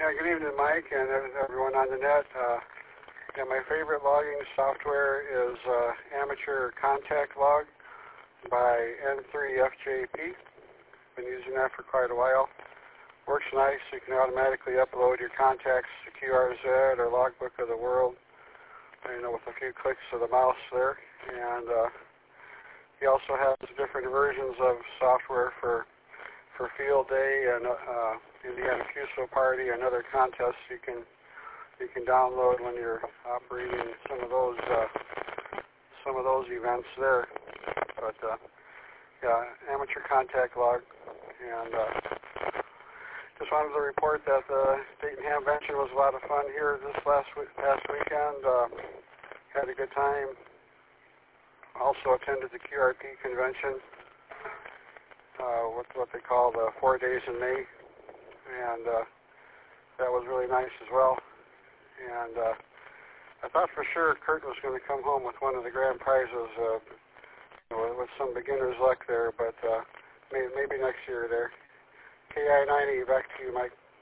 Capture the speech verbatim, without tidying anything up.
Yeah, good evening, Mike, and everyone on the net. Uh, yeah, my favorite logging software is uh, Amateur Contact Log by N three F J P. Been using that for quite a while. Works nice. You can automatically upload your contacts to Q R Z or Logbook of the World, you know, with a few clicks of the mouse there. And uh, he also has different versions of software for for Field Day and uh, Indiana Q S O Party and other contests you can you can download when you're operating some of those uh, some of those events there. But uh, yeah, Amateur Contact Log, and uh, just wanted to report that the Dayton Hamvention was a lot of fun here this last week, past weekend. Uh, had a good time. Also attended the Q R P convention. Uh, what, what they call the four days in May, and uh, that was really nice as well. And uh, I thought for sure Kurt was going to come home with one of the grand prizes, uh, with, with some beginner's luck there, but uh, maybe, maybe next year there. K I ninety, back to you, Mike.